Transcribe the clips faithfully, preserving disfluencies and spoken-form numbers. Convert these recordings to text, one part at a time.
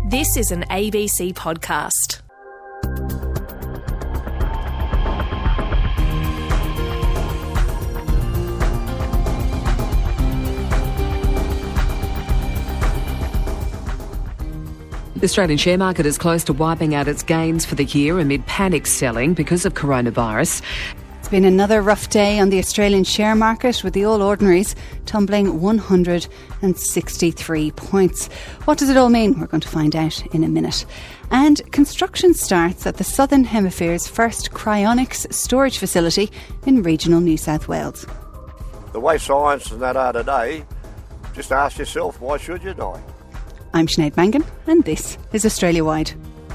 This is an A B C podcast. The Australian share market is close to wiping out its gains for the year amid panic selling because of coronavirus. It's been another rough day on the Australian share market, with the All Ordinaries tumbling one hundred sixty-three points. What does it all mean? We're going to find out in a minute. And construction starts at the Southern Hemisphere's first cryonics storage facility in regional New South Wales. The way science and that are today, just ask yourself, why should you die? I'm Sinead Mangan, and this is Australia Wide.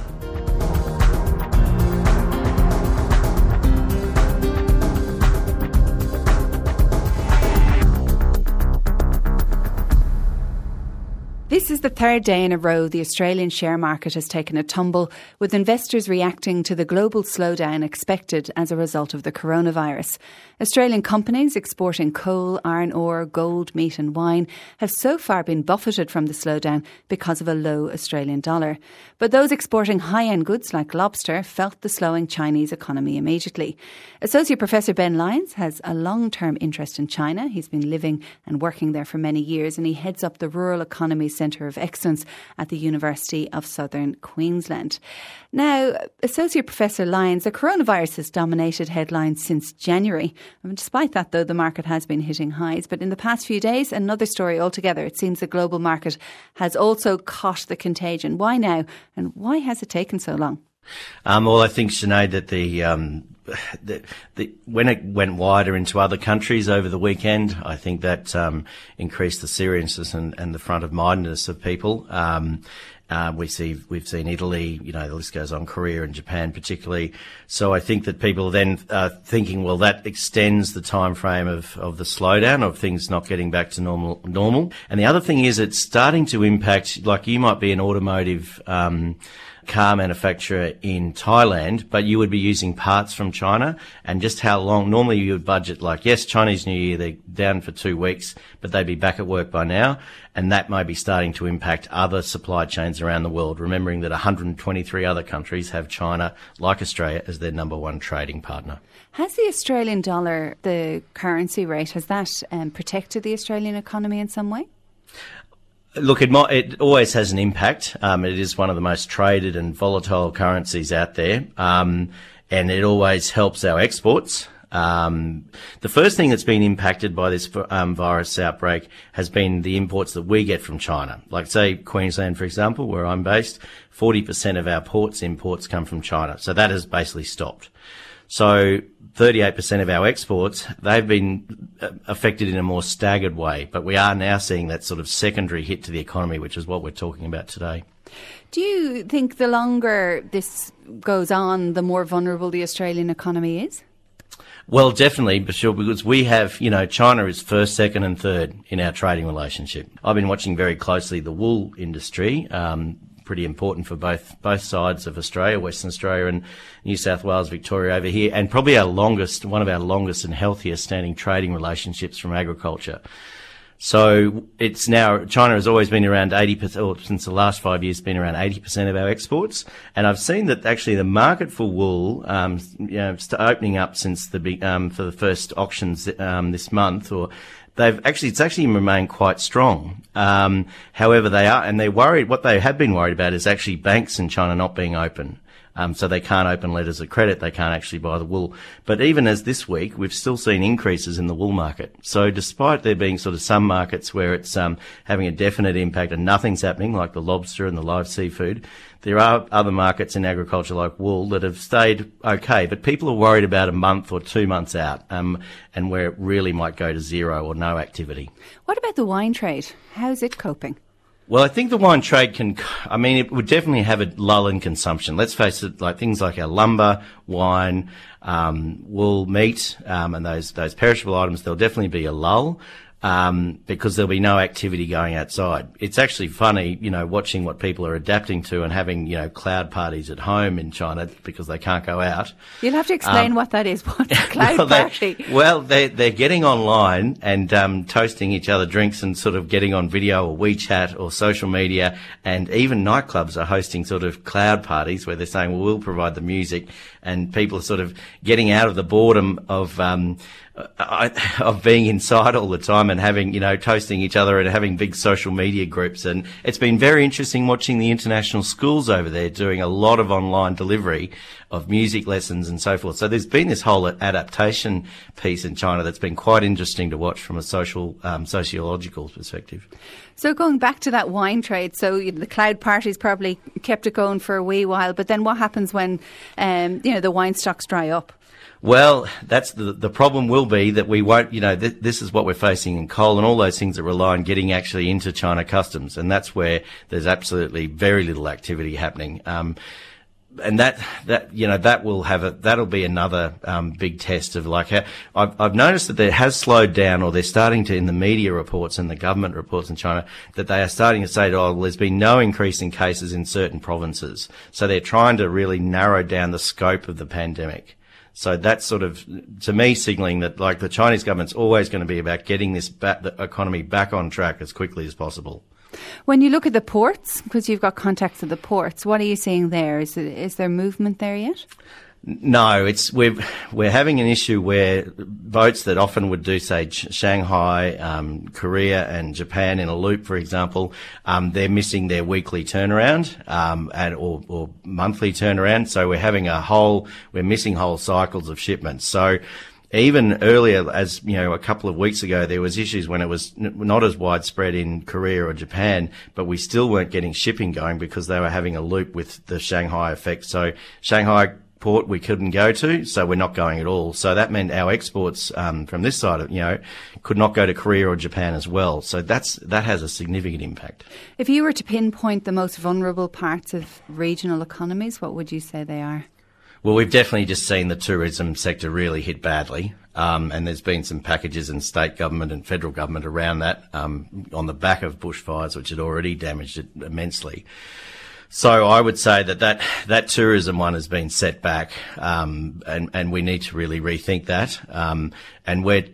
This is the third day in a row the Australian share market has taken a tumble, with investors reacting to the global slowdown expected as a result of the coronavirus. Australian companies exporting coal, iron ore, gold, meat and wine have so far been buffeted from the slowdown because of a low Australian dollar. But those exporting high-end goods like lobster felt the slowing Chinese economy immediately. Associate Professor Ben Lyons has a long-term interest in China. He's been living and working there for many years, and he heads up the Rural Economy Centre of Excellence at the University of Southern Queensland. Now, Associate Professor Lyons, the coronavirus has dominated headlines since January. I mean, despite that, though, the market has been hitting highs. But in the past few days, another story altogether. It seems the global market has also caught the contagion. Why now? And why has it taken so long? Um, well, I think, Sinead, that the, um, the, the when it went wider into other countries over the weekend, I think that um, increased the seriousness and, and the front of mindedness of people. Um, Uh, we see, we've seen Italy, you know, the list goes on, Korea and Japan particularly. So I think that people are then uh, thinking, well, that extends the time frame of, of the slowdown, of things not getting back to normal. normal. And the other thing is it's starting to impact, like you might be an automotive um car manufacturer in Thailand, but you would be using parts from China, and just how long. Normally you would budget, like, yes, Chinese New Year, they're down for two weeks, but they'd be back at work by now, and that may be starting to impact other supply chains around the world, remembering that one hundred twenty-three other countries have China, like Australia, as their number one trading partner. Has the Australian dollar, the currency rate, has that um, protected the Australian economy in some way? Look, it, might, it always has an impact. Um, it is one of the most traded and volatile currencies out there, um, and it always helps our exports. Um, the first thing that's been impacted by this um, virus outbreak has been the imports that we get from China. Like, say, Queensland, for example, where I'm based, forty percent of our ports imports come from China. So that has basically stopped. So thirty-eight percent of our exports, they've been affected in a more staggered way. But we are now seeing that sort of secondary hit to the economy, which is what we're talking about today. Do you think the longer this goes on, the more vulnerable the Australian economy is? Well, definitely, for sure, because we have, you know, China is first, second and third in our trading relationship. I've been watching very closely the wool industry, um, pretty important for both both sides of Australia, Western Australia and New South Wales, Victoria over here, and probably our longest, one of our longest and healthiest standing trading relationships from agriculture. So it's now, China has always been around eighty percent, or since the last five years, been around eighty percent of our exports. And I've seen that actually the market for wool, um, you know, opening up since the, um, for the first auctions, um, this month, or they've actually, it's actually remained quite strong. Um, however, they are, and they're worried, what they have been worried about is actually banks in China not being open. Um, so they can't open letters of credit, they can't actually buy the wool. But even as this week, we've still seen increases in the wool market. So despite there being sort of some markets where it's um, having a definite impact and nothing's happening, like the lobster and the live seafood, there are other markets in agriculture like wool that have stayed okay. But people are worried about a month or two months out, um, and where it really might go to zero or no activity. What about the wine trade? How's it coping? Well, I think the wine trade can, I mean, it would definitely have a lull in consumption. Let's face it, like things like our lumber, wine, um, wool, meat, um, and those, those perishable items, there'll definitely be a lull. um, because there'll be no activity going outside. It's actually funny, you know, watching what people are adapting to and having, you know, cloud parties at home in China because they can't go out. You'll have to explain um, what that is. What's a cloud well, party? They, well, they, they're getting online and um, toasting each other drinks and sort of getting on video or WeChat or social media, and even nightclubs are hosting sort of cloud parties where they're saying, well, we'll provide the music, and people are sort of getting out of the boredom of um, of being inside all the time and having, you know, toasting each other and having big social media groups. And it's been very interesting watching the international schools over there doing a lot of online delivery of music lessons and so forth. So there's been this whole adaptation piece in China that's been quite interesting to watch from a social, um, sociological perspective. So going back to that wine trade, so you know, the cloud parties probably kept it going for a wee while, but then what happens when, um, you know, the wine stocks dry up? Well, that's the the problem will be that we won't, you know, th- this is what we're facing in coal and all those things that rely on getting actually into China customs. And that's where there's absolutely very little activity happening. Um, and that, that, you know, that will have a, that'll be another, um, big test of like how, I've, I've noticed that it has slowed down, or they're starting to, in the media reports and the government reports in China, that they are starting to say, oh, well, there's been no increase in cases in certain provinces. So they're trying to really narrow down the scope of the pandemic. So that's sort of, to me, signalling that like the Chinese government's always going to be about getting this back, the economy back on track as quickly as possible. When you look at the ports, because you've got contacts at the ports, what are you seeing there? Is it, is there movement there yet? No, it's we're we're having an issue where boats that often would do, say, Shanghai, um, Korea, and Japan in a loop, for example, um, they're missing their weekly turnaround um, and or, or monthly turnaround. So we're having a whole we're missing whole cycles of shipments. So even earlier, as you know, a couple of weeks ago, there was issues when it was n- not as widespread in Korea or Japan, but we still weren't getting shipping going because they were having a loop with the Shanghai effect. So Shanghai port we couldn't go to, so we're not going at all. So that meant our exports um, from this side of, you know, could not go to Korea or Japan as well. So that's that has a significant impact. If you were to pinpoint the most vulnerable parts of regional economies, what would you say they are? Well, we've definitely just seen the tourism sector really hit badly, um, and there's been some packages in state government and federal government around that um, on the back of bushfires, which had already damaged it immensely. So I would say that that, that tourism one has been set back, um, and, and we need to really rethink that. Um, and we're,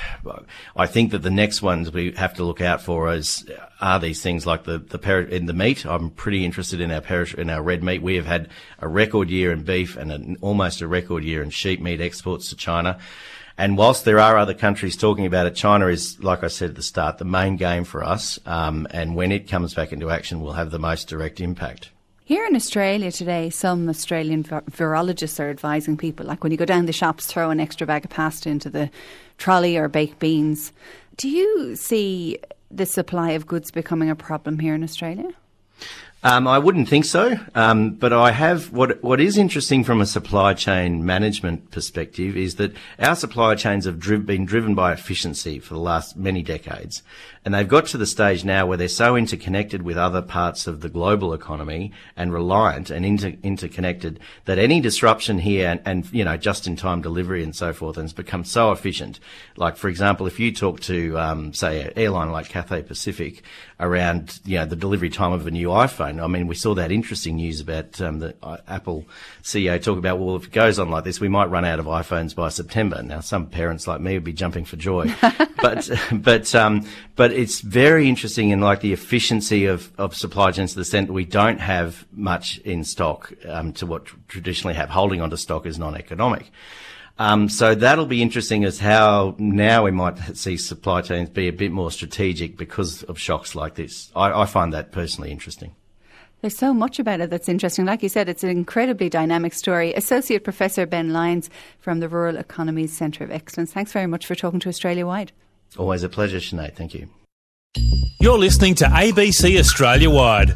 I think that the next ones we have to look out for is, are these things like the, the per- in the meat. I'm pretty interested in our perish- in our red meat. We have had a record year in beef and an, almost a record year in sheep meat exports to China. And whilst there are other countries talking about it, China is, like I said at the start, the main game for us. Um, and when it comes back into action, will have the most direct impact. Here in Australia today, some Australian vir- virologists are advising people, like when you go down the shops, throw an extra bag of pasta into the trolley or baked beans. Do you see the supply of goods becoming a problem here in Australia? Um, I wouldn't think so, um, but I have what what is interesting from a supply chain management perspective is that our supply chains have driv- been driven by efficiency for the last many decades, and they've got to the stage now where they're so interconnected with other parts of the global economy and reliant and inter- interconnected that any disruption here and, and you know just-in-time delivery and so forth has become so efficient. Like, for example, if you talk to um, say an airline like Cathay Pacific around you know the delivery time of a new iPhone. I mean, we saw that interesting news about um, the uh, Apple C E O talk about, well, if it goes on like this, we might run out of iPhones by September. Now, some parents like me would be jumping for joy, but but um, but it's very interesting in like the efficiency of, of supply chains to the extent that we don't have much in stock um, to what traditionally have. Holding onto stock is non-economic. Um, so that'll be interesting as how now we might see supply chains be a bit more strategic because of shocks like this. I, I find that personally interesting. There's so much about it that's interesting. Like you said, it's an incredibly dynamic story. Associate Professor Ben Lyons from the Rural Economies Centre of Excellence. Thanks very much for talking to Australia Wide. Always a pleasure, Sinead. Thank you. You're listening to A B C Australia Wide.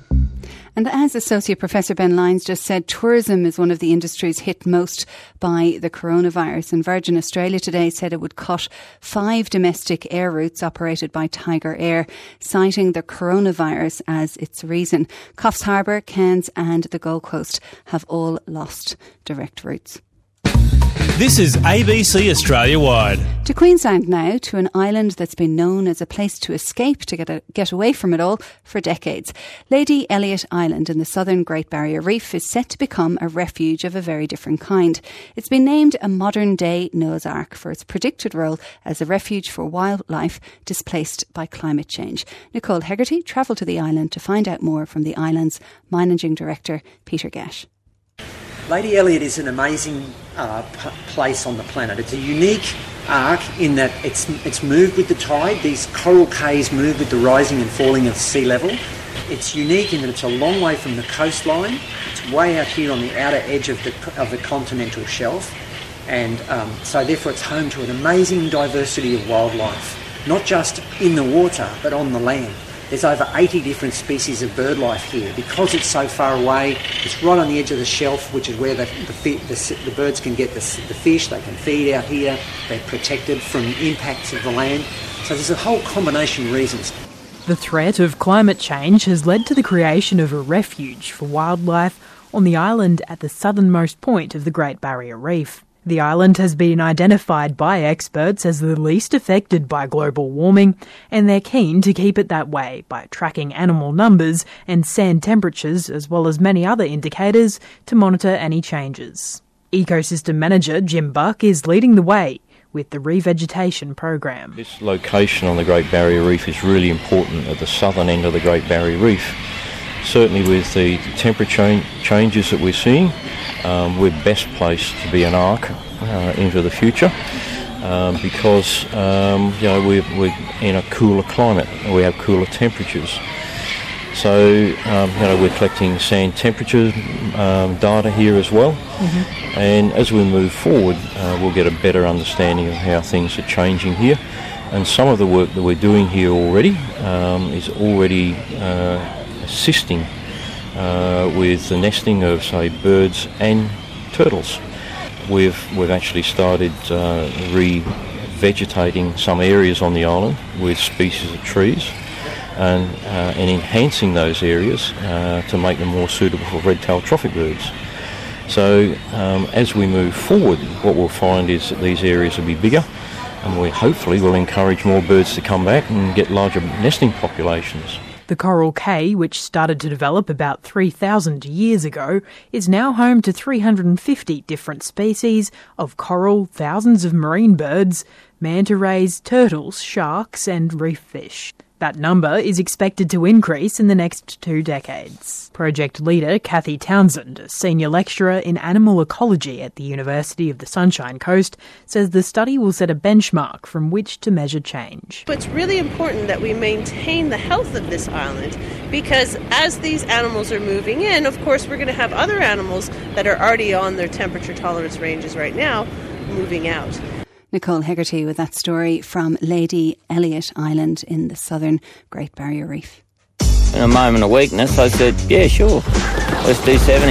And as Associate Professor Ben Lyons just said, tourism is one of the industries hit most by the coronavirus. And Virgin Australia today said it would cut five domestic air routes operated by Tiger Air, citing the coronavirus as its reason. Coffs Harbour, Cairns and the Gold Coast have all lost direct routes. This is A B C Australia Wide. To Queensland now, to an island that's been known as a place to escape, to get a, get away from it all for decades. Lady Elliot Island in the southern Great Barrier Reef is set to become a refuge of a very different kind. It's been named a modern-day Noah's Ark for its predicted role as a refuge for wildlife displaced by climate change. Nicole Hegarty travelled to the island to find out more from the island's Managing Director, Peter Gesh. Lady Elliot is an amazing uh, p- place on the planet. It's a unique ark in that it's it's moved with the tide. These coral cays move with the rising and falling of sea level. It's unique in that it's a long way from the coastline. It's way out here on the outer edge of the of the continental shelf, and um, so therefore it's home to an amazing diversity of wildlife, not just in the water but on the land. There's over eighty different species of bird life here. Because it's so far away, it's right on the edge of the shelf, which is where the the, the, the birds can get the, the fish, they can feed out here, they're protected from the impacts of the land. So there's a whole combination of reasons. The threat of climate change has led to the creation of a refuge for wildlife on the island at the southernmost point of the Great Barrier Reef. The island has been identified by experts as the least affected by global warming, and they're keen to keep it that way by tracking animal numbers and sand temperatures, as well as many other indicators, to monitor any changes. Ecosystem Manager Jim Buck is leading the way with the revegetation program. This location on the Great Barrier Reef is really important at the southern end of the Great Barrier Reef. Certainly with the temperature changes that we're seeing, um, we're best placed to be an ark uh, into the future um, because um, you know we're, we're in a cooler climate, we have cooler temperatures. So um, you know we're collecting sand temperature um, data here as well, mm-hmm. and as we move forward, uh, we'll get a better understanding of how things are changing here. And some of the work that we're doing here already um, is already uh, assisting uh, with the nesting of, say, birds and turtles. We've we've actually started uh, re-vegetating some areas on the island with species of trees and uh, and enhancing those areas uh, to make them more suitable for red-tailed trophic birds. So um, as we move forward, what we'll find is that these areas will be bigger, and we hopefully will encourage more birds to come back and get larger nesting populations. The coral cay, which started to develop about three thousand years ago, is now home to three hundred fifty different species of coral, thousands of marine birds, manta rays, turtles, sharks and reef fish. That number is expected to increase in the next two decades. Project leader Kathy Townsend, a senior lecturer in animal ecology at the University of the Sunshine Coast, says the study will set a benchmark from which to measure change. It's really important that we maintain the health of this island because as these animals are moving in, of course, we're going to have other animals that are already on their temperature tolerance ranges right now moving out. Nicole Hegarty with that story from Lady Elliot Island in the southern Great Barrier Reef. In a moment of weakness, I said, yeah, sure, let's do seventy.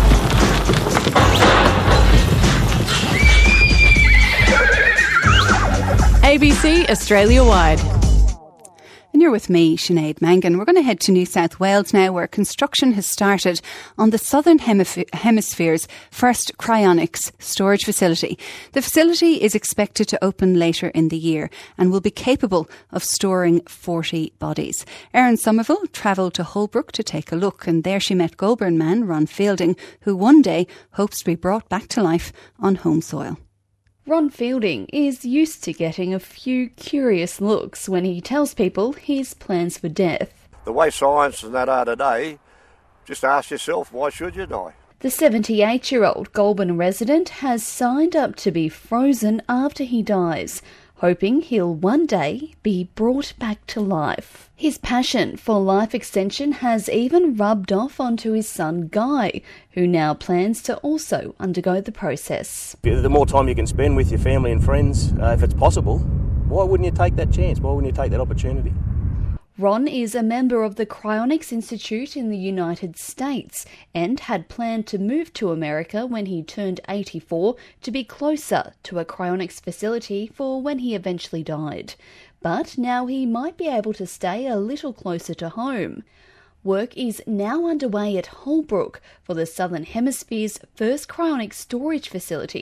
A B C Australia Wide. And you're with me, Sinead Mangan. We're going to head to New South Wales now, where construction has started on the Southern Hemif- Hemisphere's first cryonics storage facility. The facility is expected to open later in the year and will be capable of storing forty bodies. Erin Somerville travelled to Holbrook to take a look, and there she met Goulburn man Ron Fielding, who one day hopes to be brought back to life on home soil. Ron Fielding is used to getting a few curious looks when he tells people his plans for death. The way science and that are today, just ask yourself, why should you die? The seventy-eight-year-old Goulburn resident has signed up to be frozen after he dies, hoping he'll one day be brought back to life. His passion for life extension has even rubbed off onto his son Guy, who now plans to also undergo the process. The more time you can spend with your family and friends, uh, if it's possible, why wouldn't you take that chance? Why wouldn't you take that opportunity? Ron is a member of the Cryonics Institute in the United States and had planned to move to America when he turned eighty-four to be closer to a cryonics facility for when he eventually died. But now he might be able to stay a little closer to home. Work is now underway at Holbrook for the Southern Hemisphere's first cryonic storage facility,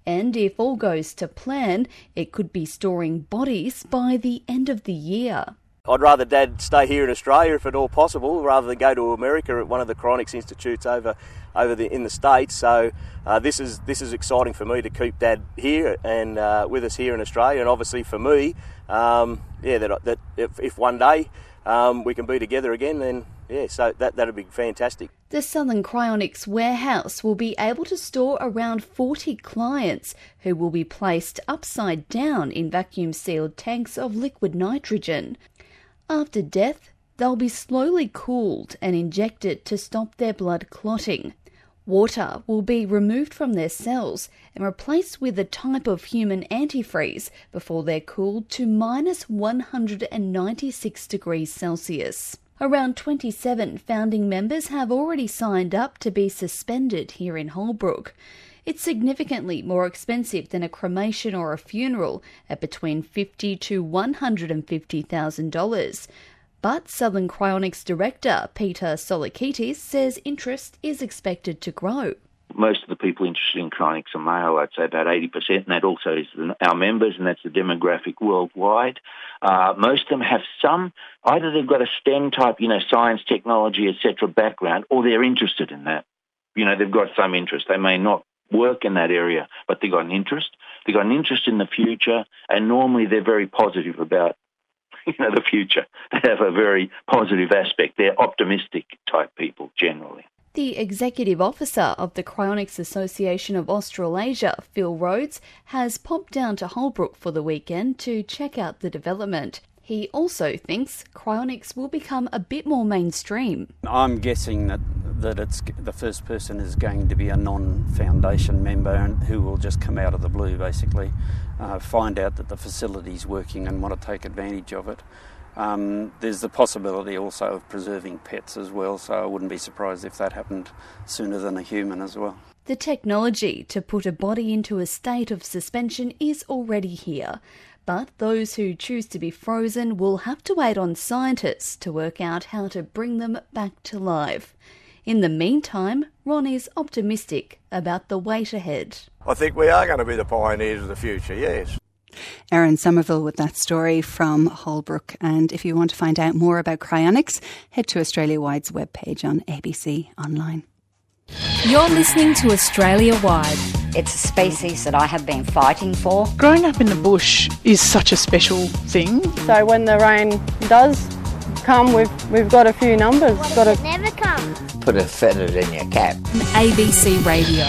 And if all goes to plan, it could be storing bodies by the end of the year. I'd rather Dad stay here in Australia if at all possible, rather than go to America at one of the cryonics institutes over over the, in the States. So uh, this is this is exciting for me to keep Dad here and uh, with us here in Australia, and obviously for me, um, yeah, that that if, if one day um, we can be together again, then yeah, so that that'd be fantastic. The Southern Cryonics warehouse will be able to store around forty clients who will be placed upside down in vacuum-sealed tanks of liquid nitrogen. After death, they'll be slowly cooled and injected to stop their blood clotting. Water will be removed from their cells and replaced with a type of human antifreeze before they're cooled to minus one hundred ninety-six degrees Celsius. Around twenty-seven founding members have already signed up to be suspended here in Holbrook. It's significantly more expensive than a cremation or a funeral at between fifty thousand dollars to one hundred fifty thousand dollars. But Southern Cryonics Director Peter Solikitis says interest is expected to grow. Most of the people interested in cryonics are male, I'd say about eighty percent, and that also is the, our members, and that's the demographic worldwide. Uh, most of them have some, either they've got a STEM type, you know, science, technology, et cetera background, or they're interested in that. You know, they've got some interest. They may not work in that area, but they've got an interest. They've got an interest in the future, and normally they're very positive about, you know, the future. They have a very positive aspect. They're optimistic type people generally. The executive officer of the Cryonics Association of Australasia, Phil Rhodes, has popped down to Holbrook for the weekend to check out the development. He also thinks cryonics will become a bit more mainstream. I'm guessing that, that it's the first person is going to be a non-foundation member and who will just come out of the blue, basically, uh, find out that the facility's working and want to take advantage of it. Um, there's the possibility also of preserving pets as well, so I wouldn't be surprised if that happened sooner than a human as well. The technology to put a body into a state of suspension is already here, but those who choose to be frozen will have to wait on scientists to work out how to bring them back to life. In the meantime, Ron is optimistic about the wait ahead. I think we are going to be the pioneers of the future, yes. Erin Somerville with that story from Holbrook. And if you want to find out more about cryonics, head to Australia Wide's webpage on A B C Online. You're listening to Australia Wide. It's a species that I have been fighting for. Growing up in the bush is such a special thing. So when the rain does come, we've we've got a few numbers. What got if a... it never comes? Put a feather in your cap. A B C Radio.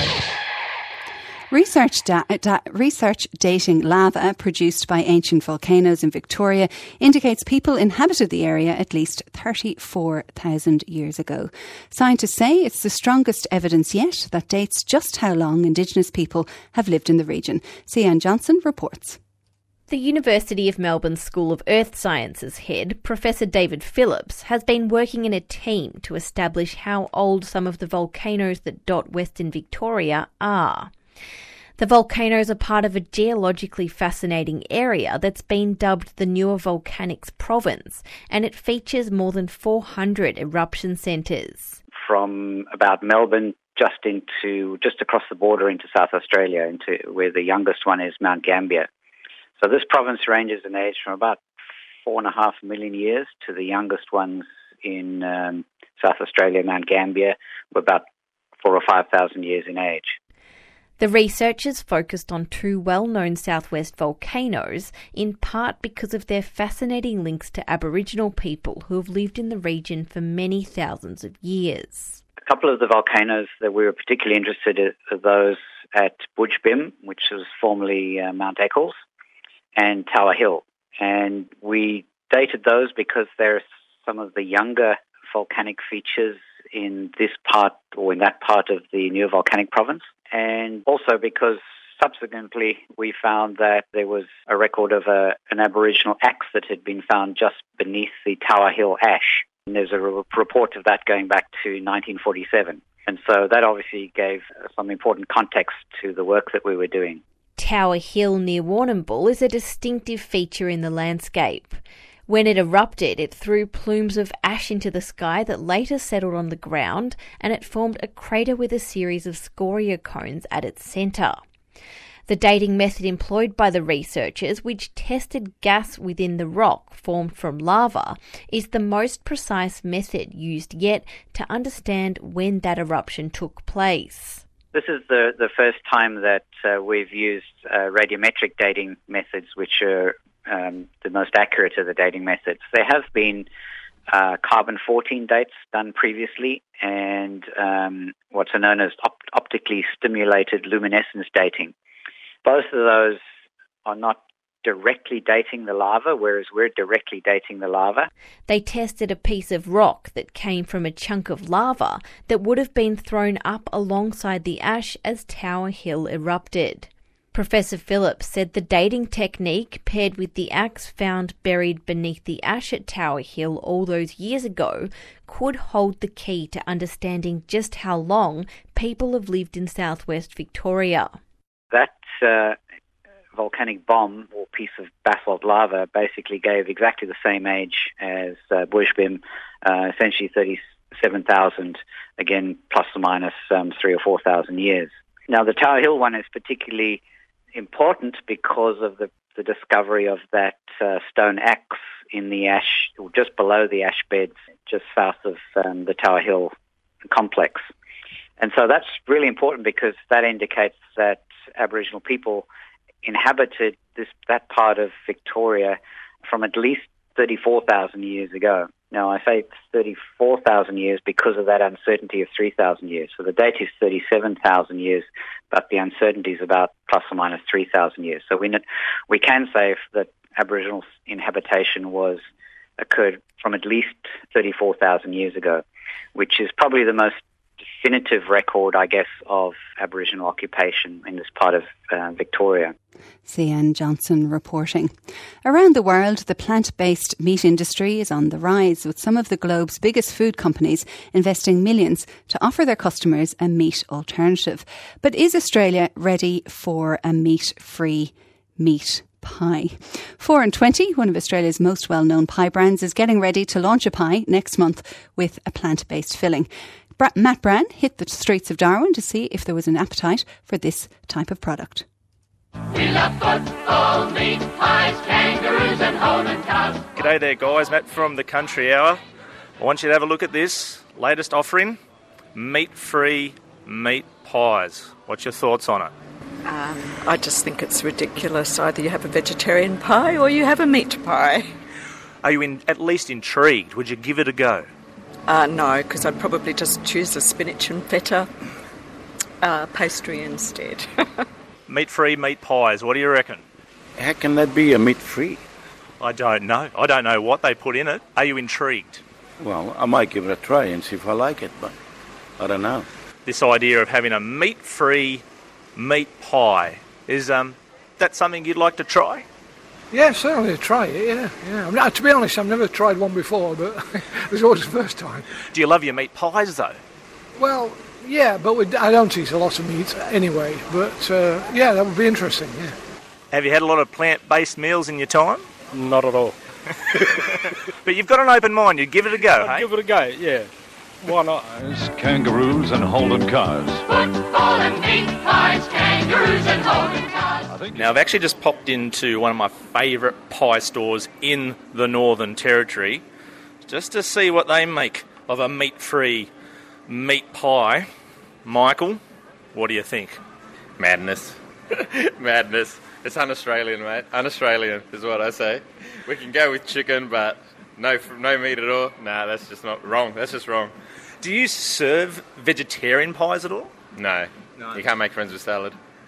Research, da- da- research dating lava produced by ancient volcanoes in Victoria indicates people inhabited the area at least thirty-four thousand years ago. Scientists say it's the strongest evidence yet that dates just how long Indigenous people have lived in the region. Sian Johnson reports. The University of Melbourne School of Earth Sciences head, Professor David Phillips, has been working in a team to establish how old some of the volcanoes that dot Western Victoria are. The volcanoes are part of a geologically fascinating area that's been dubbed the Newer Volcanics Province, and it features more than four hundred eruption centres. From about Melbourne just into just across the border into South Australia, into where the youngest one is Mount Gambier. So this province ranges in age from about four and a half million years to the youngest ones in um, South Australia, Mount Gambier, were about four or five thousand years in age. The researchers focused on two well-known southwest volcanoes, in part because of their fascinating links to Aboriginal people who have lived in the region for many thousands of years. A couple of the volcanoes that we were particularly interested in are those at Budgebim, which was formerly uh, Mount Eccles, and Tower Hill. And we dated those because they're some of the younger volcanic features in this part or in that part of the Newer Volcanic Province. And also because subsequently we found that there was a record of a, an Aboriginal axe that had been found just beneath the Tower Hill ash. And there's a re- report of that going back to nineteen forty-seven. And so that obviously gave some important context to the work that we were doing. Tower Hill near Warrnambool is a distinctive feature in the landscape. When it erupted, it threw plumes of ash into the sky that later settled on the ground, and it formed a crater with a series of scoria cones at its centre. The dating method employed by the researchers, which tested gas within the rock formed from lava, is the most precise method used yet to understand when that eruption took place. This is the, the first time that uh, we've used uh, radiometric dating methods, which are um, the most accurate of the dating methods. There have been uh, carbon fourteen dates done previously, and um, what's known as op- optically stimulated luminescence dating. Both of those are not directly dating the lava, whereas we're directly dating the lava. They tested a piece of rock that came from a chunk of lava that would have been thrown up alongside the ash as Tower Hill erupted. Professor Phillips said the dating technique, paired with the axe found buried beneath the ash at Tower Hill all those years ago, could hold the key to understanding just how long people have lived in southwest Victoria. That uh, volcanic bomb or piece of basalt lava basically gave exactly the same age as uh, Bushbim, uh, essentially thirty-seven thousand, again, plus or minus um, three or four thousand years. Now, the Tower Hill one is particularly important because of the, the discovery of that uh, stone axe in the ash, or just below the ash beds, just south of um, the Tower Hill complex. And so that's really important because that indicates that Aboriginal people inhabited this that part of Victoria from at least thirty-four thousand years ago. Now, I say thirty-four thousand years because of that uncertainty of three thousand years. So the date is thirty-seven thousand years, but the uncertainty is about plus or minus three thousand years. So we we can say that Aboriginal inhabitation was occurred from at least thirty-four thousand years ago, which is probably the most definitive record, I guess, of Aboriginal occupation in this part of uh, Victoria. C N Johnson reporting. Around the world, the plant-based meat industry is on the rise, with some of the globe's biggest food companies investing millions to offer their customers a meat alternative. But is Australia ready for a meat-free meat pie? Four and Twenty, one of Australia's most well-known pie brands, is getting ready to launch a pie next month with a plant-based filling. Matt Brand hit the streets of Darwin to see if there was an appetite for this type of product. We love football, meat pies, kangaroos and Holden cars. G'day there guys, Matt from the Country Hour. I want you to have a look at this latest offering, meat-free meat pies. What's your thoughts on it? Um, I just think it's ridiculous. Either you have a vegetarian pie or you have a meat pie. Are you in, at least intrigued? Would you give it a go? Uh, no, because I'd probably just choose a spinach and feta uh, pastry instead. Meat-free meat pies, what do you reckon? How can that be a meat-free? I don't know. I don't know what they put in it. Are you intrigued? Well, I might give it a try and see if I like it, but I don't know. This idea of having a meat-free meat pie, is um, that something you'd like to try? Yeah, certainly try it, yeah. yeah. I mean, to be honest, I've never tried one before, but it was always the first time. Do you love your meat pies, though? Well, yeah, but we, I don't eat a lot of meat anyway. But, uh, yeah, that would be interesting, yeah. Have you had a lot of plant-based meals in your time? Not at all. But you've got an open mind. You'd give it a go, I'd hey? give it a go, yeah. Why not? Kangaroos and Holden cars. Football and meat pies, kangaroos and Holden cars. Now, I've actually just popped into one of my favourite pie stores in the Northern Territory just to see what they make of a meat-free meat pie. Michael, what do you think? Madness. Madness. It's un-Australian, mate. Un-Australian is what I say. We can go with chicken, but no no meat at all. Nah, that's just not wrong. That's just wrong. Do you serve vegetarian pies at all? No. no. You can't make friends with salad.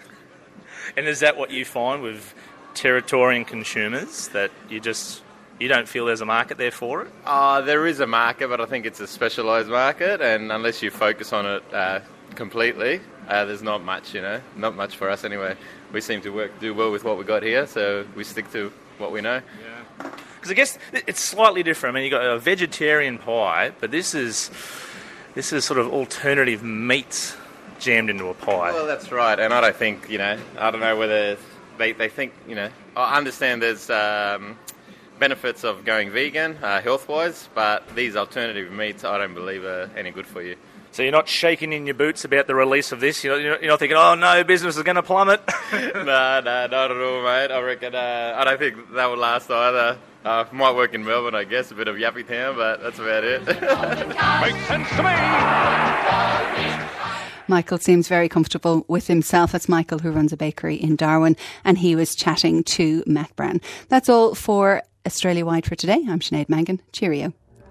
And is that what you find with Territorian consumers, that you just you don't feel there's a market there for it? Uh, there is a market, but I think it's a specialised market, and unless you focus on it uh, completely, uh, there's not much, you know, not much for us anyway. We seem to work do well with what we got here, so we stick to what we know. Yeah. Because I guess it's slightly different. I mean, you've got a vegetarian pie, but this is this is sort of alternative meats jammed into a pie. Well, that's right, and I don't think, you know, I don't know whether they, they think, you know, I understand there's um, benefits of going vegan, uh, health-wise, but these alternative meats I don't believe are any good for you. So you're not shaking in your boots about the release of this? You're not, you're not thinking, oh no, business is going to plummet? no, no, not at all, mate. I reckon, uh, I don't think that will last either. Uh, might work in Melbourne, I guess, a bit of Yappy Town, but that's about it. Makes sense to me. Michael seems very comfortable with himself. That's Michael, who runs a bakery in Darwin, and he was chatting to Matt Brown. That's all for Australia Wide for today. I'm Sinead Mangan. Cheerio.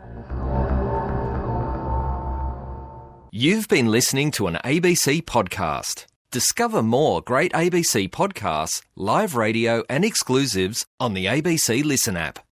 You've been listening to an A B C podcast. Discover more great A B C podcasts, live radio and exclusives on the A B C Listen app.